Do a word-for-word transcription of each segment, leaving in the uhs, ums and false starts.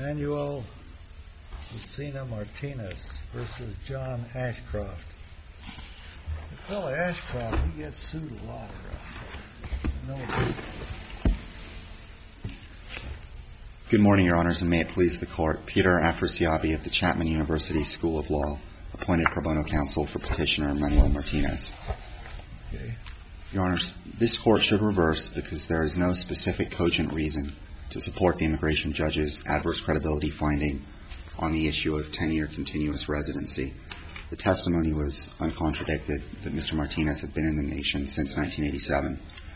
Manuel Lucina Martinez versus John Ashcroft. The fellow Ashcroft, he gets sued a lot around here. No. Good morning, Your Honors, and may it please the Court. Peter Afrasiabi of the Chapman University School of Law, appointed pro bono counsel for petitioner Manuel Martinez. Okay. Your Honors, this Court should reverse because there is no specific cogent reason to support the immigration judge's adverse credibility finding on the issue of ten-year continuous residency. The testimony was uncontradicted that Mister Martinez had been in the nation since nineteen eighty-seven.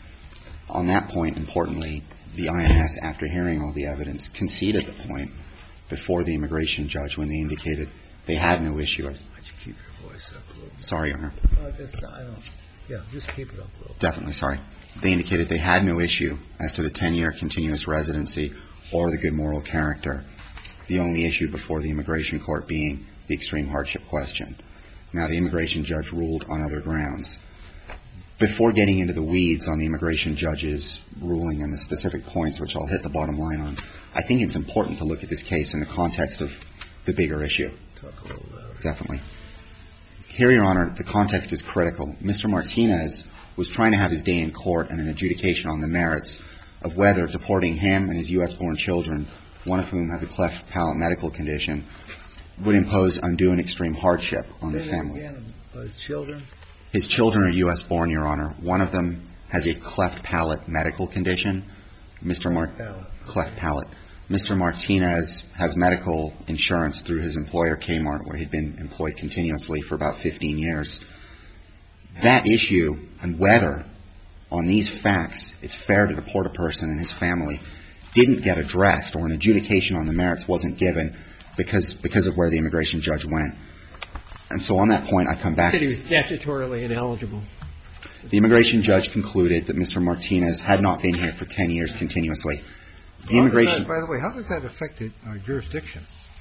On that point, importantly, the I N S, after hearing all the evidence, conceded the point before the immigration judge when they indicated they had no issue. Why don't you keep your voice up a little bit? Sorry, Your Honor. Uh, just, I don't, yeah, just keep it up a little bit. Definitely, sorry. They indicated they had no issue as to the ten-year continuous residency or the good moral character, the only issue before the immigration court being the extreme hardship question. Now, the immigration judge ruled on other grounds. Before getting into the weeds on the immigration judge's ruling and the specific points, which I'll hit the bottom line on, I think it's important to look at this case in the context of the bigger issue. Talk a little louder. Definitely. Here, Your Honor, the context is critical. Mister Martinez was trying to have his day in court and an adjudication on the merits of whether deporting him and his U S-born children, one of whom has a cleft palate medical condition, would impose undue and extreme hardship on the family. Again, his children? His children are U S-born, Your Honor. One of them has a cleft palate medical condition. Mister Mar- Palate. Cleft palate. Mister Martinez has medical insurance through his employer, Kmart, where he'd been employed continuously for about fifteen years. That issue and whether, on these facts, it's fair to deport a person and his family didn't get addressed, or an adjudication on the merits wasn't given because because of where the immigration judge went. And so on that point, I come back. He said he was statutorily ineligible. The immigration judge concluded that Mister Martinez had not been here for ten years continuously. The immigration. That, by the way, how does that affect it, our jurisdiction?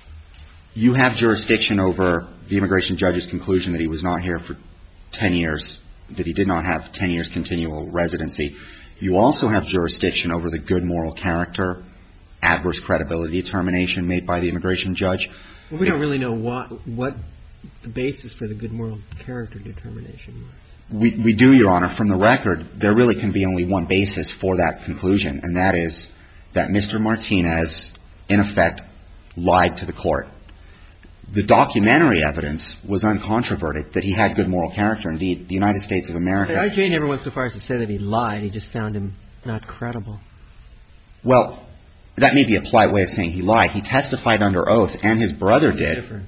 You have jurisdiction over the immigration judge's conclusion that he was not here for ten years, that he did not have ten years continual residency. You also have jurisdiction over the good moral character, adverse credibility determination made by the immigration judge. Well, we don't really know what what the basis for the good moral character determination was. We, we do, Your Honor. From the record, there really can be only one basis for that conclusion, and that is that Mister Martinez, in effect, lied to the court. The documentary evidence was uncontroverted that he had good moral character. Indeed, the United States of America. But I J never went so far as to say that he lied. He just found him not credible. Well, that may be a polite way of saying he lied. He testified under oath, and his brother did. Difference.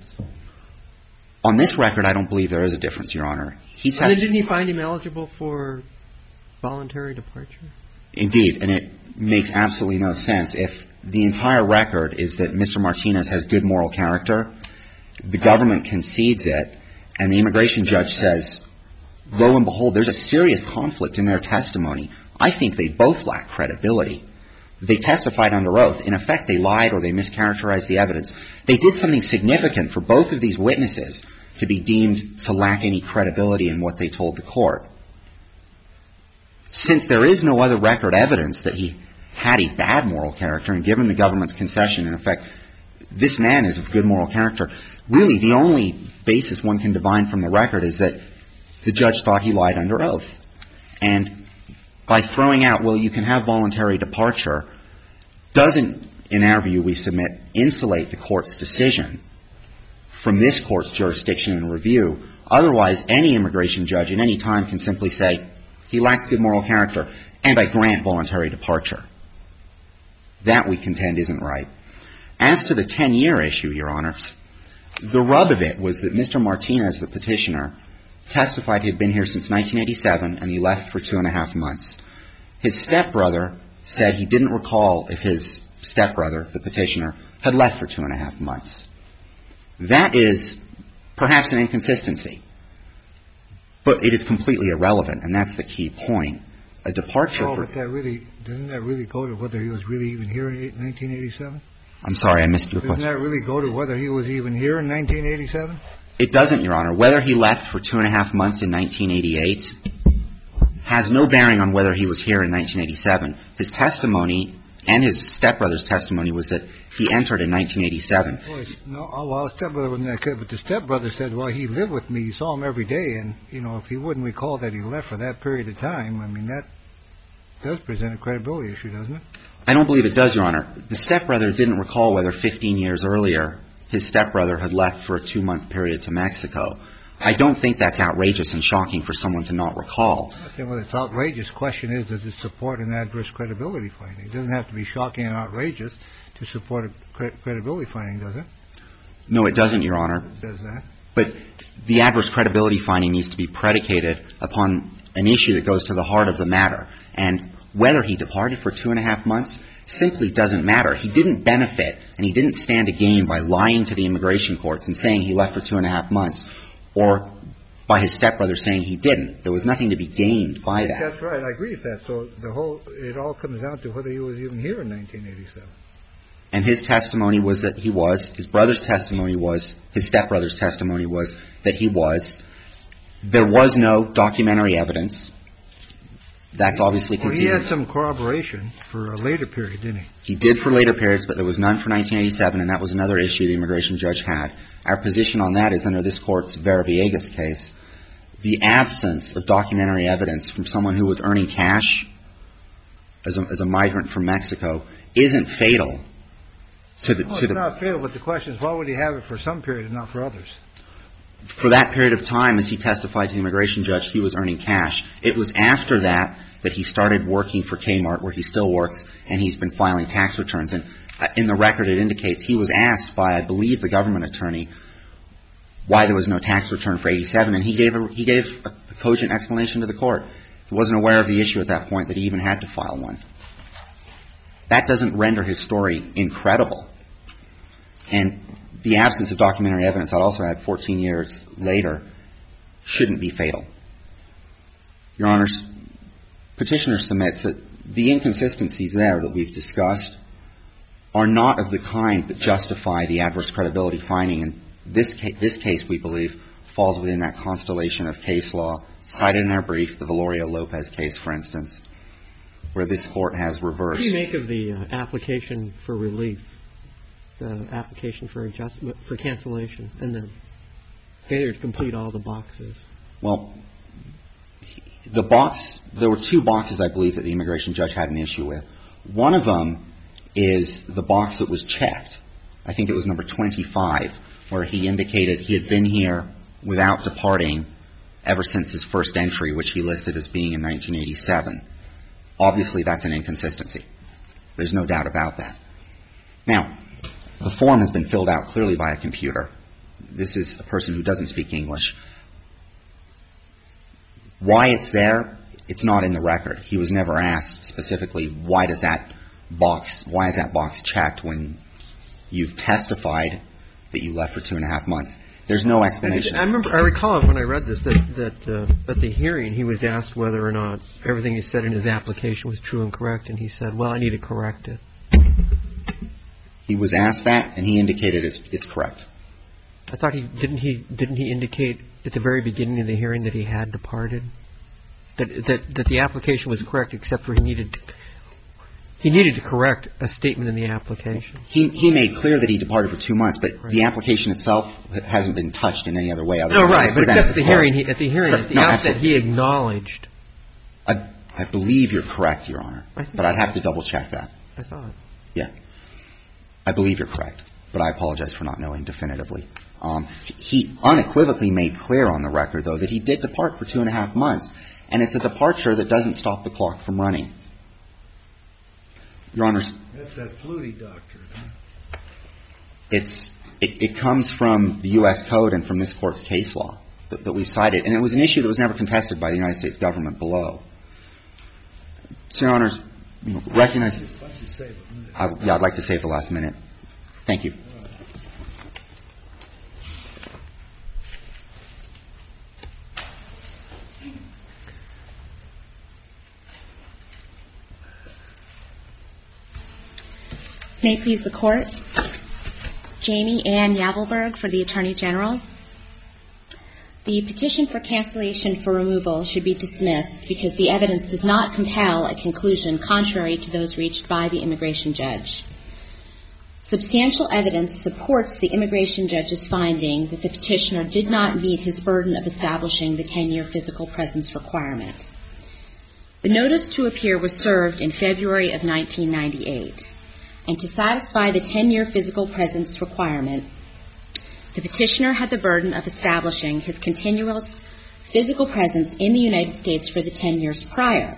On this record, I don't believe there is a difference, Your Honor. He Well, then didn't he find him eligible for voluntary departure? Indeed, and it makes absolutely no sense. If the entire record is that Mister Martinez has good moral character, the government concedes it, and the immigration judge says, lo and behold, there's a serious conflict in their testimony. I think they both lack credibility. They testified under oath. In effect, they lied or they mischaracterized the evidence. They did something significant for both of these witnesses to be deemed to lack any credibility in what they told the court. Since there is no other record evidence that he had a bad moral character, and given the government's concession, in effect, this man is of good moral character, really the only basis one can divine from the record is that the judge thought he lied under oath. And by throwing out, well, you can have voluntary departure, doesn't, in our view, we submit, insulate the court's decision from this court's jurisdiction and review. Otherwise, any immigration judge at any time can simply say, he lacks good moral character, and I grant voluntary departure. That, we contend, isn't right. As to the ten-year issue, Your Honor, the rub of it was that Mister Martinez, the petitioner, testified he had been here since nineteen eighty-seven, and he left for two and a half months. His stepbrother said he didn't recall if his stepbrother, the petitioner, had left for two and a half months. That is perhaps an inconsistency, but it is completely irrelevant, and that's the key point. A departure Oh, for... but that really, doesn't that really go to whether he was really even here in nineteen eighty-seven? I'm sorry, I missed your Doesn't question. that really go to whether he was even here in nineteen eighty-seven? It doesn't, Your Honor. Whether he left for two and a half months in nineteen eighty-eight has no bearing on whether he was here in nineteen eighty-seven. His testimony and his stepbrother's testimony was that he entered in nineteen eighty-seven. Well, no, oh, well, stepbrother wasn't that good, but the stepbrother said, well, he lived with me. He saw him every day. And, you know, if he wouldn't recall that he left for that period of time, I mean, that does present a credibility issue, doesn't it? I don't believe it does, Your Honor. The stepbrother didn't recall whether fifteen years earlier his stepbrother had left for a two-month period to Mexico. I don't think that's outrageous and shocking for someone to not recall. I think well, it's outrageous. Question is, does it support an adverse credibility finding? It doesn't have to be shocking and outrageous to support a cre- credibility finding, does it? No, it doesn't, Your Honor. It does that. But the adverse credibility finding needs to be predicated upon an issue that goes to the heart of the matter. And whether he departed for two and a half months simply doesn't matter. He didn't benefit and he didn't stand to gain by lying to the immigration courts and saying he left for two and a half months, or by his stepbrother saying he didn't. There was nothing to be gained by that. That's right. I agree with that. So the whole, it all comes down to whether he was even here in nineteen eighty-seven. And his testimony was that he was. His brother's testimony was, his stepbrother's testimony was that he was. There was no documentary evidence. That's obviously conceded. Well, he had some corroboration for a later period, didn't he? He did for later periods, but there was none for nineteen eighty-seven, and that was another issue the immigration judge had. Our position on that is under this Court's Vera Villegas case, the absence of documentary evidence from someone who was earning cash as a, as a migrant from Mexico isn't fatal to the... Well, to it's the, not fatal, but the question is, why would he have it for some period and not for others? For that period of time, as he testified to the immigration judge, he was earning cash. It was after that that he started working for Kmart, where he still works, and he's been filing tax returns. And in the record, it indicates he was asked by, I believe, the government attorney why there was no tax return for eighty-seven, and he gave a, he gave a cogent explanation to the court. He wasn't aware of the issue at that point that he even had to file one. That doesn't render his story incredible. And the absence of documentary evidence that also had fourteen years later shouldn't be fatal. Your Honors, Petitioner submits that the inconsistencies there that we've discussed are not of the kind that justify the adverse credibility finding. And this case, this case, we believe, falls within that constellation of case law cited in our brief, the Valerio Lopez case, for instance, where this Court has reversed. What do you make of the uh, application for relief, the application for adjustment, for cancellation, and the failure to complete all the boxes? Well, the box, there were two boxes, I believe, that the immigration judge had an issue with. One of them is the box that was checked. I think it was number twenty-five, where he indicated he had been here without departing ever since his first entry, which he listed as being in nineteen eighty-seven. Obviously, that's an inconsistency. There's no doubt about that. Now, the form has been filled out clearly by a computer. This is a person who doesn't speak English. Why it's there, it's not in the record. He was never asked specifically, why does that box, why is that box checked when you've testified that you left for two and a half months? There's no explanation. I remember, I recall when I read this that, that uh, at the hearing he was asked whether or not everything he said in his application was true and correct, and he said, well, I need to correct it. He was asked that, and he indicated it's, it's correct. I thought he didn't he didn't he indicate at the very beginning of the hearing that he had departed, that that, that the application was correct, except for he needed to, he needed to correct a statement in the application. He he made clear that he departed for two months, but right. The application itself hasn't been touched in any other way. Other no, than right, but except at the hearing, he, he, at the hearing, for, at the no, outset, absolutely. he acknowledged. I, I believe you're correct, Your Honor, I think but I'd have to double check that. I thought. Yeah. I believe you're correct, but I apologize for not knowing definitively. Um, he unequivocally made clear on the record, though, that he did depart for two and a half months, and it's a departure that doesn't stop the clock from running. Your Honors. That's that Flutie doctrine, huh? It's, it, it comes from the U S Code and from this Court's case law that, that we cited, and it was an issue that was never contested by the United States government below. So, Your Honors, recognize... I, yeah, I'd like to save the last minute. Thank you. May it please the Court. Jamie Ann Yavelberg for the Attorney General. The petition for cancellation for removal should be dismissed because the evidence does not compel a conclusion contrary to those reached by the immigration judge. Substantial evidence supports the immigration judge's finding that the petitioner did not meet his burden of establishing the ten-year physical presence requirement. The notice to appear was served in February of nineteen ninety-eight, and to satisfy the ten-year physical presence requirement, the petitioner had the burden of establishing his continuous physical presence in the United States for the ten years prior.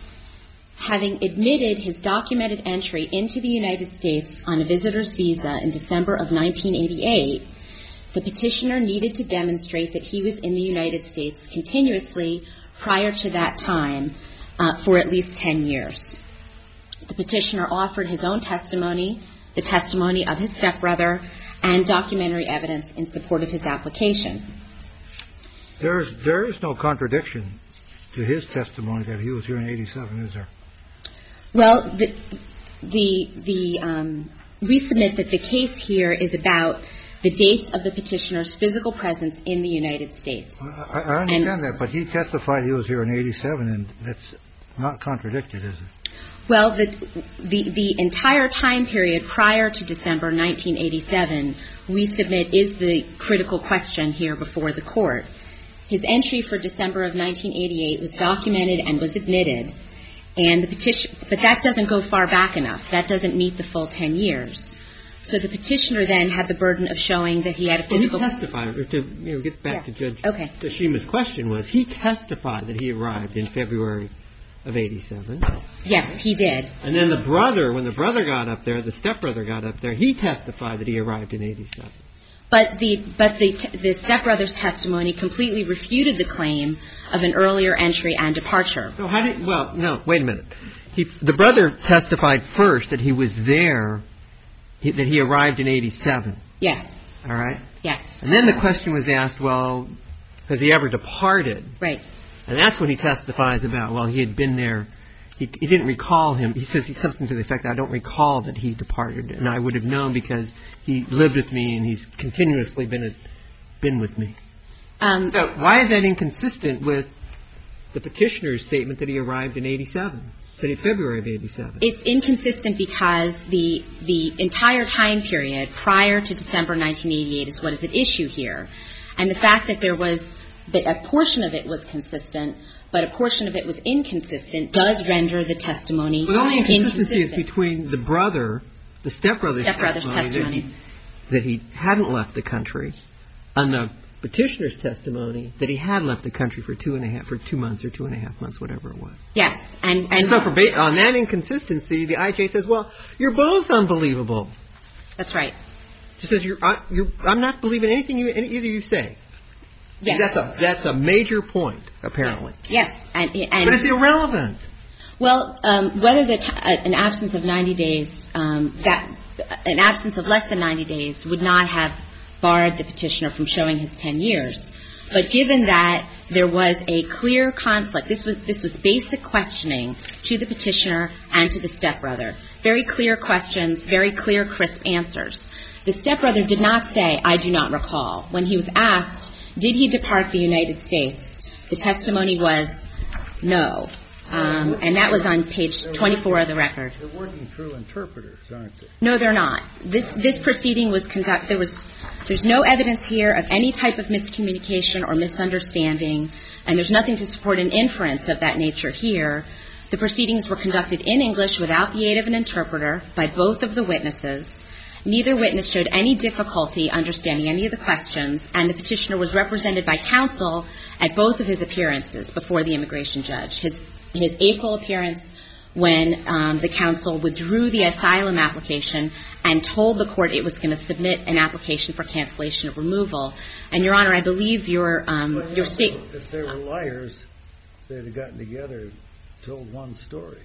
Having admitted his documented entry into the United States on a visitor's visa in December of nineteen eighty-eight, the petitioner needed to demonstrate that he was in the United States continuously prior to that time uh, for at least ten years. The petitioner offered his own testimony, the testimony of his stepbrother, and documentary evidence in support of his application. There is, there is no contradiction to his testimony that he was here in eighty-seven, is there? Well, the, the, the um, we submit that the case here is about the dates of the petitioner's physical presence in the United States. I, I understand and, that, but he testified he was here in eighty-seven, and that's not contradicted, is it? Well, the, the the entire time period prior to December nineteen eighty-seven, we submit, is the critical question here before the court. His entry for December of nineteen eighty-eight was documented and was admitted, and the petition, but that doesn't go far back enough. That doesn't meet the full ten years. So the petitioner then had the burden of showing that he had a physical. Well, he testified, or to you know, get back yes. to Judge okay. Tashima's question was, he testified that he arrived in February of eighty-seven. Yes, he did. And then the brother, when the brother got up there, the stepbrother got up there, he testified that he arrived in eighty-seven. But the but the the stepbrother's testimony completely refuted the claim of an earlier entry and departure. So how did? Well, no. Wait a minute. He, the brother testified first that he was there, he, that he arrived in eighty-seven. Yes. All right. Yes. And then the question was asked, well, has he ever departed? Right. And that's what he testifies about. Well, he had been there. He, he didn't recall him. He says something to the effect, I don't recall that he departed. And I would have known because he lived with me and he's continuously been a, been with me. Um, so why is that inconsistent with the petitioner's statement that he arrived in eighty-seven, that in February of eighty-seven? It's inconsistent because the the entire time period prior to December nineteen eighty-eight is what is at issue here. And the fact that there was that a portion of it was consistent, but a portion of it was inconsistent, does render the testimony inconsistent. Well, the only inconsistency is inconsistent. between the brother, the stepbrother's, stepbrother's testimony, testimony. That, he, that he hadn't left the country, and the petitioner's testimony that he had left the country for two and a half, for two months or two and a half months, whatever it was. Yes, and and, and so for ba- on that inconsistency, the I J says, "Well, you're both unbelievable." That's right. She says, "You're, I, you're I'm not believing anything you, any, either you say." Yes. That's a that's a major point, apparently. Yes, yes. And, and but it's irrelevant. Well, um, whether the t- uh, an absence of ninety days, um, that an absence of less than ninety days would not have barred the petitioner from showing his ten years. But given that there was a clear conflict, this was this was basic questioning to the petitioner and to the stepbrother. Very clear questions, very clear, crisp answers. The stepbrother did not say, "I do not recall." When he was asked, did he depart the United States, the testimony was no. Um, and that was on page twenty-four of the record. They're working through interpreters, aren't they? No, they're not. This this proceeding was conducted. There was there's no evidence here of any type of miscommunication or misunderstanding, and there's nothing to support an inference of that nature here. The proceedings were conducted in English without the aid of an interpreter by both of the witnesses. Neither witness showed any difficulty understanding any of the questions, and the petitioner was represented by counsel at both of his appearances before the immigration judge. His his April appearance when um, the counsel withdrew the asylum application and told the court it was going to submit an application for cancellation of removal. And, Your Honor, I believe your um, well, your know, state. If they were liars, they'd have gotten together and told one story.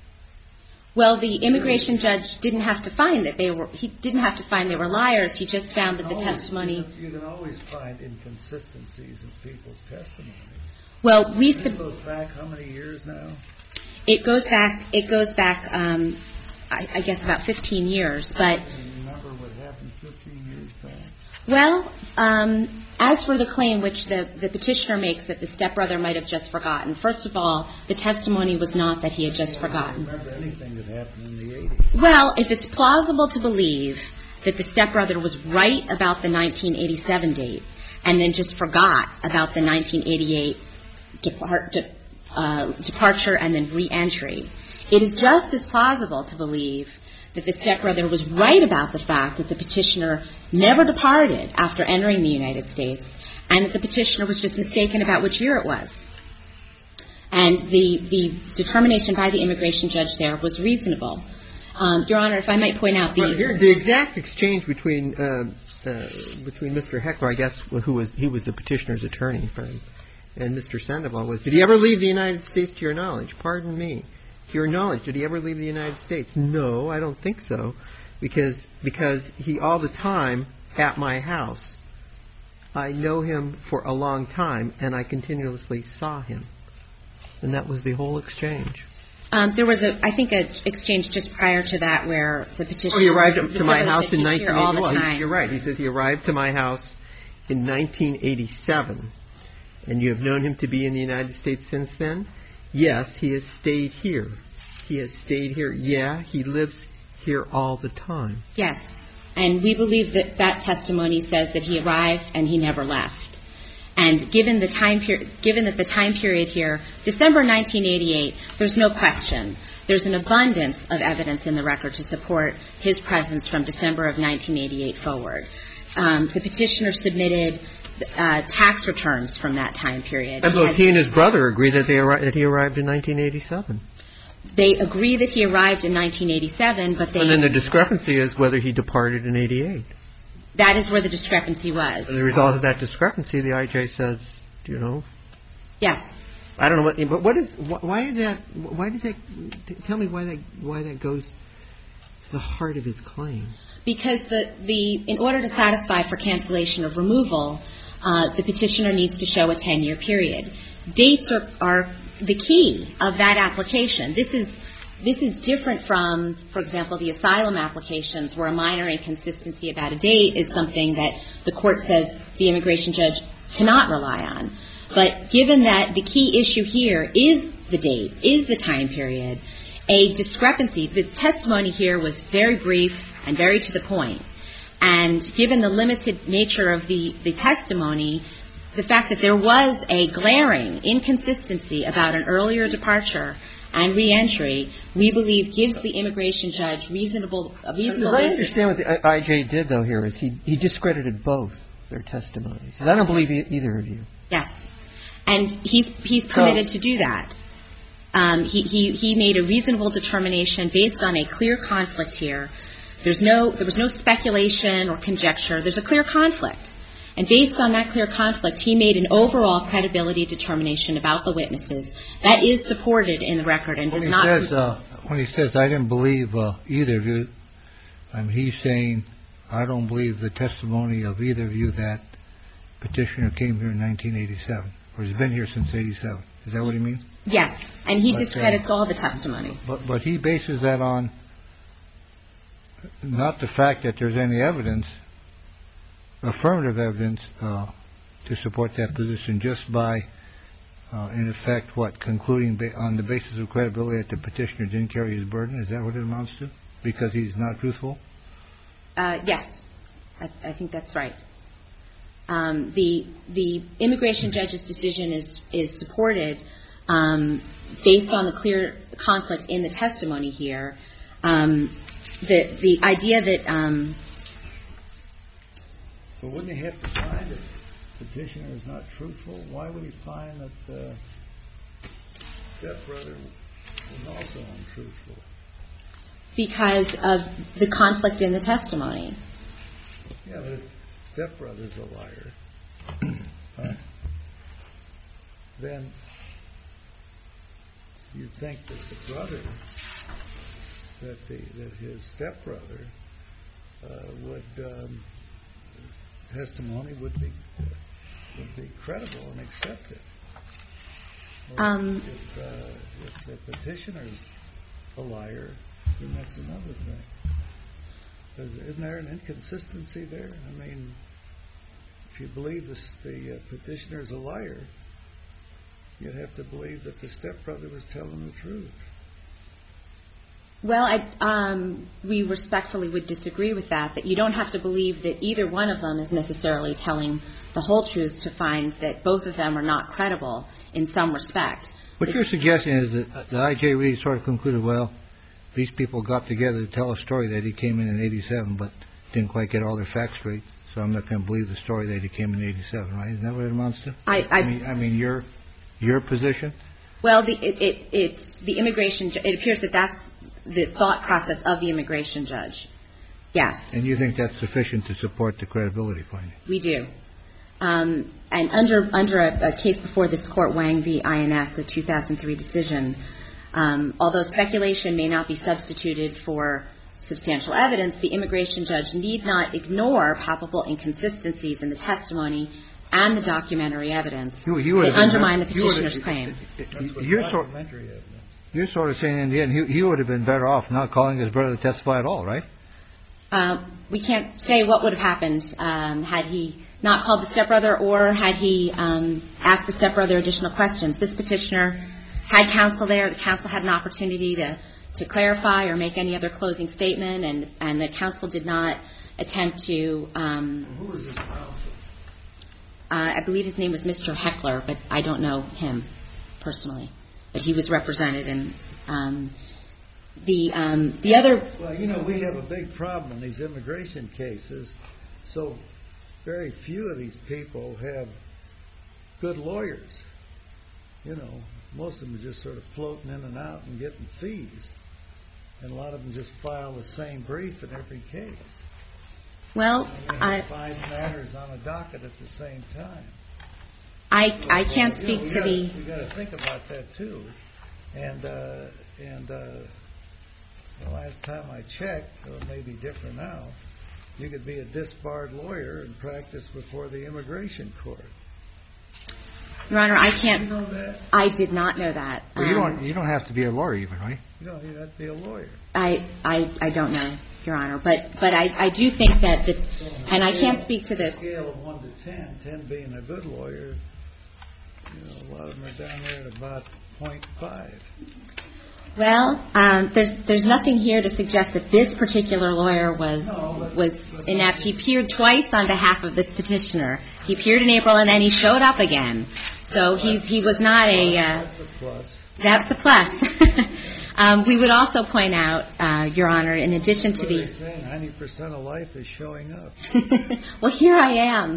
Well, the immigration judge didn't have to find that they were. He didn't have to find they were liars. He just found that the always, testimony. You can, you can always find inconsistencies in people's testimony. Well, we. This goes back how many years now? It goes back. It goes back. Um, I, I guess about fifteen years. But Can you remember what happened fifteen years back? Well, um, as for the claim which the, the petitioner makes that the stepbrother might have just forgotten, first of all, the testimony was not that he had just forgotten. I don't remember anything that happened in the eighties. Well, if it's plausible to believe that the stepbrother was right about the nineteen eighty-seven date and then just forgot about the nineteen eighty-eight depart, de, uh, departure and then re-entry, it is just as plausible to believe that the stepbrother was right about the fact that the petitioner never departed after entering the United States and that the petitioner was just mistaken about which year it was. And the, the determination by the immigration judge there was reasonable. Um, Your Honor, if I might point out the... Well, here, the exact exchange between uh, uh, between Mister Heckler, I guess, who was he was the petitioner's attorney, friend, and Mister Sandoval was, did he ever leave the United States to your knowledge? Pardon me. To your knowledge, did he ever leave the United States? No, I don't think so, because because he all the time at my house. I know him for a long time, and I continuously saw him, and that was the whole exchange. Um, there was a, I think, an exchange just prior to that where the petitioner... Oh, he arrived to my house in nineteen eighty. all the Well, time. you're right. He says he arrived to my house in nineteen eighty-seven, and you have known him to be in the United States since then? Yes, he has stayed here. He has stayed here. Yeah, he lives here all the time. Yes. And we believe that that testimony says that he arrived and he never left. And given the time period, given that the time period here, December nineteen eighty-eight, there's no question. There's an abundance of evidence in the record to support his presence from December of nineteen eighty-eight forward. Um, the petitioner submitted uh, tax returns from that time period. And both he and his brother agree that they arri- that he arrived in nineteen eighty-seven. They agree that he arrived in nineteen eighty-seven, but they... And then the discrepancy is whether he departed in eighty-eight. That is where the discrepancy was. As a result of that discrepancy, the I J says, you know... Yes. I don't know what... But what is... Why is that... Why does that... Tell me why that why that goes to the heart of his claim. Because the... the in order to satisfy for cancellation of removal, uh, the petitioner needs to show a ten-year period. Dates are... are the key of that application. This is this is different from, for example, the asylum applications where a minor inconsistency about a date is something that the court says the immigration judge cannot rely on. But given that the key issue here is the date, is the time period, a discrepancy, the testimony here was very brief and very to the point. And given the limited nature of the, the testimony, the fact that there was a glaring inconsistency about an earlier departure and reentry, we believe gives the immigration judge reasonable, a reasonable I basis. understand what the I J did, though, here is he, he discredited both their testimonies. I don't believe e- either of you. Yes. And he's, he's permitted to do that. Um, he, he, he made a reasonable determination based on a clear conflict here. There's no, there was no speculation or conjecture. There's a clear conflict. And based on that clear conflict, he made an overall credibility determination about the witnesses. That is supported in the record and does when he not... Says, uh, when he says, I didn't believe uh, either of you, um, he's saying, I don't believe the testimony of either of you that petitioner came here in nineteen eighty-seven, or has been here since eighty-seven. Is that what he means? Yes. And he But, discredits uh, all the testimony. But, but he bases that on not the fact that there's any evidence, affirmative evidence, uh, to support that position just by, uh, in effect, what, concluding ba- on the basis of credibility that the petitioner didn't carry his burden? Is that what it amounts to? Because he's not truthful? Uh, yes. I, I think that's right. Um, the the immigration judge's decision is is supported um, based on the clear conflict in the testimony here. Um, the the idea that um, But wouldn't he have to find that the petitioner is not truthful? Why would he find that the stepbrother was also untruthful? because of the conflict in the testimony. Yeah, but if stepbrother's a liar, uh, then you'd think that the brother, that the that his stepbrother uh, would um, testimony would be uh, would be credible and accepted. Well, Um, if, uh, if the petitioner's a liar, then that's another thing. Is, isn't there an inconsistency there? I mean, if you believe this, the uh, petitioner is a liar, you'd have to believe that the stepbrother was telling the truth. Well, I, um, we respectfully would disagree with that, that you don't have to believe that either one of them is necessarily telling the whole truth to find that both of them are not credible in some respect. What you're suggesting is that the I J really sort of concluded, well, these people got together to tell a story that he came in in eighty-seven, but didn't quite get all their facts straight, so I'm not going to believe the story that he came in eighty-seven, right? Isn't that what it amounts to? I, I, I mean, I mean, your your position? Well, the, it, it, it's the immigration, it appears that that's the thought process of the immigration judge. Yes. And you think that's sufficient to support the credibility finding? We do. Um, and under under a, a case before this Court, Wang v. I N S, a two thousand three decision, um, although speculation may not be substituted for substantial evidence, the immigration judge need not ignore palpable inconsistencies in the testimony and the documentary evidence you, you that undermine the you petitioner's claim. You're sort, you're sort of saying in the end he, he would have been better off not calling his brother to testify at all, right? Uh, we can't say what would have happened um, had he not called the stepbrother or had he um, asked the stepbrother additional questions. This petitioner had counsel there. The counsel had an opportunity to, to clarify or make any other closing statement, and, and the counsel did not attempt to. Um, Who was his counsel? Uh, I believe his name was Mister Heckler, but I don't know him personally. But he was represented, and um, the um, the other. Well, you know, we have a big problem in these immigration cases. So very few of these people have good lawyers. You know, most of them are just sort of floating in and out and getting fees, and a lot of them just file the same brief in every case. Well, I five matters on a docket at the same time. I I can't Well, speak you know, to gotta, the. We got to think about that too. And uh, and uh, the last time I checked, or it may be different now, you could be a disbarred lawyer and practice before the immigration court. Your Honor, I You can't. know that? I did not know that. Well, you Um, don't you don't have to be a lawyer even, right? You know, you have to be a lawyer. I, I, I don't know, Your Honor, but but I, I do think that the, and I can't speak to the. Scale of one to ten, ten being a good lawyer. You know, a lot of them are down there at about point five. Well, um, there's there's nothing here to suggest that this particular lawyer was No, but- was but- inept. He appeared twice on behalf of this petitioner. He appeared in April and then he showed up again. So he he was not a. Uh, That's a plus. that's a plus. um, we would also point out, uh, Your Honor, in addition to What are they the. saying? ninety percent of life is showing up. Well, here I am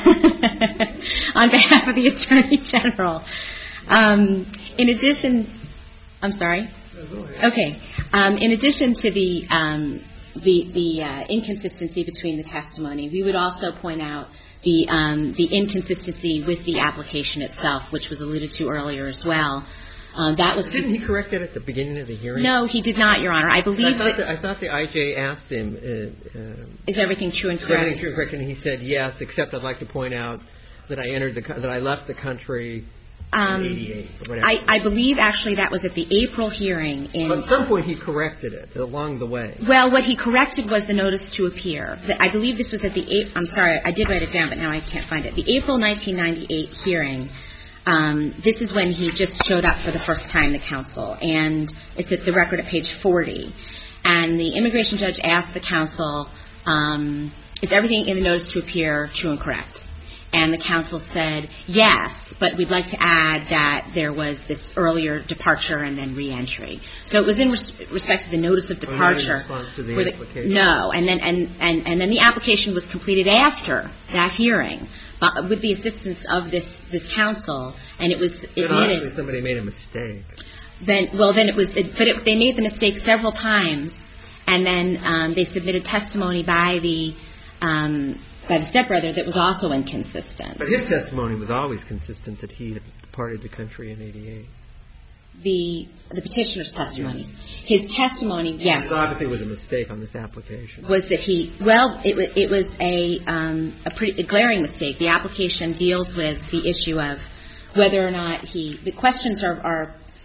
on behalf of the Attorney General. Um, in addition, I'm sorry. Yeah, go ahead. Okay. Um, in addition to the um, the, the uh, inconsistency between the testimony, we would also point out the um, the inconsistency with the application itself, which was alluded to earlier as well. Um, that was Didn't he correct it at the beginning of the hearing? no, he did not, Your Honor. I I believe thought, that the, I thought the I J asked him, uh, uh, is everything true and is everything correct? true and correct? And he said yes, except I'd like to point out that I entered the co- that I left the country Um, in eighty-eight or whatever. I, I believe actually that was at the April hearing in. But at some point he corrected it along the way. Well, what he corrected was the notice to appear. The- I believe this was at the April, I'm sorry, I did write it down, but now I can't find it. The April nineteen ninety-eight hearing, um, this is when he just showed up for the first time, the counsel, and it's at the record at page forty. And the immigration judge asked the counsel, um, is everything in the notice to appear true and correct? And the counsel said, yes, but we'd like to add that there was this earlier departure and then reentry. So it was in res- respect to the notice of Or not in departure. response to the where the- application. no, and then and, and, and then the application was completed after that hearing, but with the assistance of this, this counsel, and it was Then obviously admitted. somebody made a mistake. Then, well, then it was, it, but it, they made the mistake several times, and then um, they submitted testimony by the um, by the stepbrother that was also inconsistent. But his testimony was always consistent that he had departed the country in eighty-eight. The the petitioner's testimony, his testimony, yes, This obviously was a mistake on this application. was that he, well, it was, it was a, um, a pretty a glaring mistake. The application deals with the issue of whether or not he, the questions are, are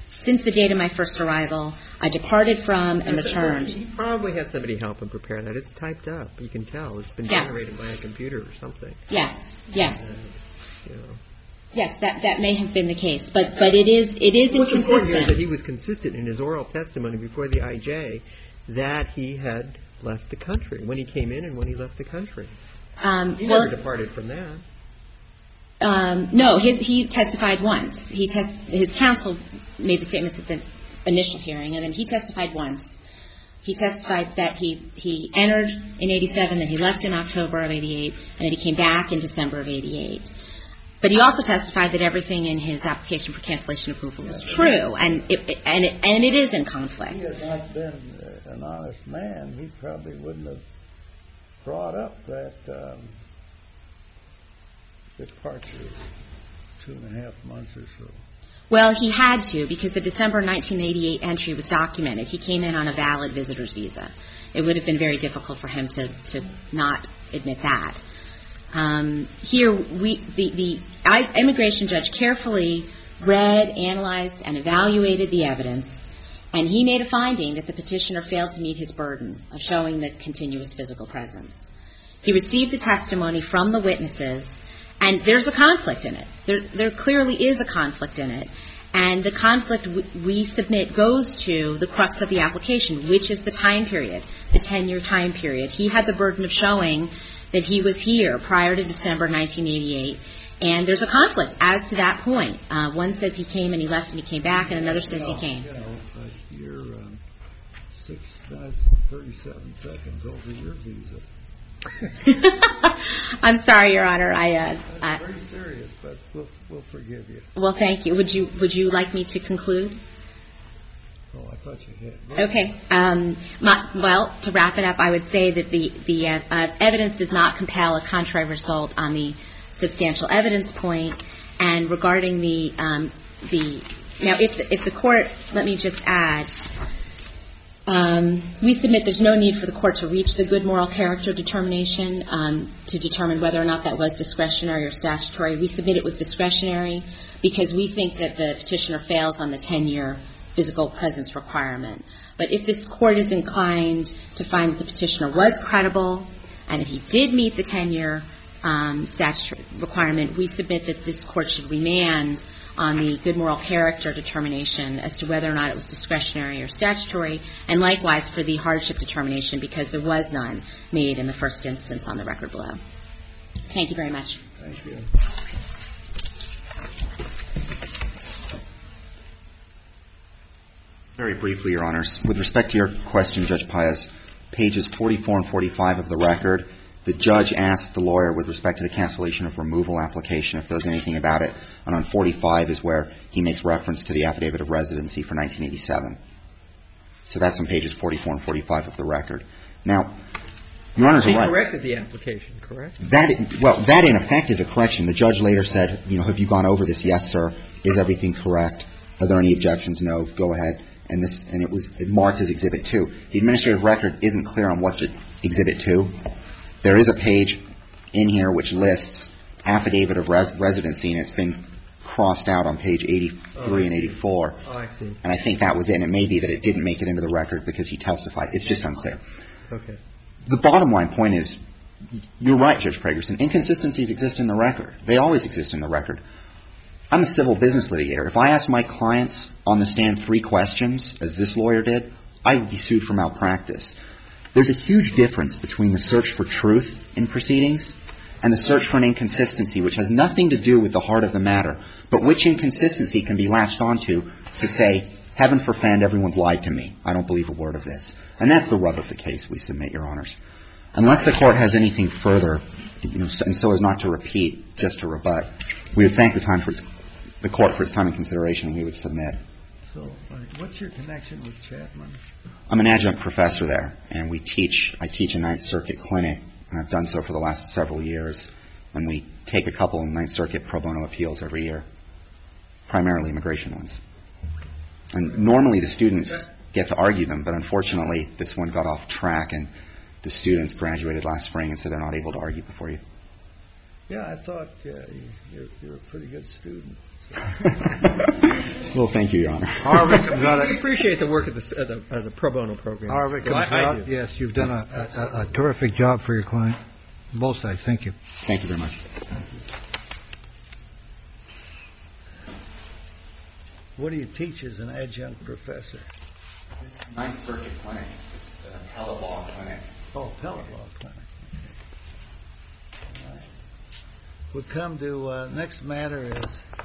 Since the date of my first arrival, I departed from and returned. He probably had somebody help him prepare that. It's typed up. You can tell. It's been Yes. generated by a computer or something. Yes, yes. Uh, you know. Yes, that, that may have been the case, but, but it is, it is What's important here is that inconsistent. he was consistent in his oral testimony before the I J that he had left the country, when he came in and when he left the country. Um, He well, never departed from that. um, no, his, he testified once. He test, his counsel made the statements at the initial hearing, and then he testified once. He testified that he, he entered in eighty-seven, then he left in October of eighty-eight, and then he came back in December of eighty-eight. But he also testified that everything in his application for cancellation approval was true, and it, it- and it, and it is in If conflict. he had not been uh, an honest man, he probably wouldn't have brought up that um, departure of two and a half months or so. Well, he had to, because the December nineteen eighty-eight entry was documented. He came in on a valid visitor's visa. It would have been very difficult for him to, to not admit that. Um, here, we, the, the I, immigration judge carefully read, analyzed, and evaluated the evidence, and he made a finding that the petitioner failed to meet his burden of showing the continuous physical presence. He received the testimony from the witnesses, and there's a conflict in it. There, there clearly is a conflict in it. And the conflict we, we submit goes to the crux of the application, which is the time period, the ten-year time period. He had the burden of showing that he was here prior to December nineteen eighty-eight, and there's a conflict as to that point. Uh, one says he came and he left and he came back, and another says he came. You know, but you're um, six minutes and thirty-seven seconds over your visa. I'm sorry, Your Honor. I, uh, That's I very serious, but we'll, we'll forgive you. well, thank you. Would you would you like me to conclude? Oh, I thought you had. Okay. Um, my, well, to wrap it up, I would say that the the uh, uh, evidence does not compel a contrary result on the substantial evidence point. And regarding the um, the now, if the, if the court, let me just add. Um, we submit there's no need for the court to reach the good moral character determination um, to determine whether or not that was discretionary or statutory. We submit it was discretionary because we think that the petitioner fails on the ten-year physical presence requirement. But if this court is inclined to find that the petitioner was credible and if he did meet the ten-year um, statutory requirement, we submit that this court should remand on the good moral character determination as to whether or not it was discretionary or statutory, and likewise for the hardship determination because there was none made in the first instance on the record below. Thank you very much. Thank you. Very briefly, Your Honors. With respect to your question, Judge Paez, pages forty-four and forty-five of the record, the judge asked the lawyer with respect to the cancellation of removal application if there was anything about it. And on forty-five is where he makes reference to the affidavit of residency for nineteen eighty-seven. So that's on pages forty-four and forty-five of the record. Now, Your Honors are He right. corrected the application, correct? That, well, that in effect is a correction. The judge later said, you know, have you gone over this? Yes, sir. Is everything correct? Are there any objections? No. Go ahead. And this, and it was marked as Exhibit two. The administrative record isn't clear on what's Exhibit two. There is a page in here which lists affidavit of res- residency, and it's been crossed out on page eighty-three Oh, and eighty-four. Oh, I see. And I think that was it. And it may be that it didn't make it into the record because he testified. It's just unclear. Okay. The bottom line point is, you're right, Judge Pragerson. Inconsistencies exist in the record. They always exist in the record. I'm a civil business litigator. If I asked my clients on the stand three questions, as this lawyer did, I would be sued for malpractice. There's a huge difference between the search for truth in proceedings and the search for an inconsistency, which has nothing to do with the heart of the matter, but which inconsistency can be latched onto to say, heaven forfend, everyone's lied to me. I don't believe a word of this. And that's the rub of the case we submit, Your Honors. Unless the Court has anything further, you know, and so as not to repeat, just to rebut, we would thank the time for its, the Court for its time and consideration, and we would submit. So, uh, what's your connection with Chapman? I'm an adjunct professor there, and we teach, I teach a Ninth Circuit clinic, and I've done so for the last several years, and we take a couple of Ninth Circuit pro bono appeals every year, primarily immigration ones. And normally the students get to argue them, but unfortunately this one got off track, and the students graduated last spring, and so they're not able to argue before you. Yeah, I thought uh, you're, you're a pretty good student. Well, thank you, Your Honor. However, it comes out I of- appreciate the work of the, of the, of the pro bono program. however it So comes I, I out, do. yes, you've done a, a, a terrific job for your client. Both sides. Thank you. Thank you very much. What do you teach as an adjunct professor? This is Ninth Circuit Clinic. It's the Appellate Law Clinic. Oh, appellate law clinic. Okay. All right. We come to, uh, next matter is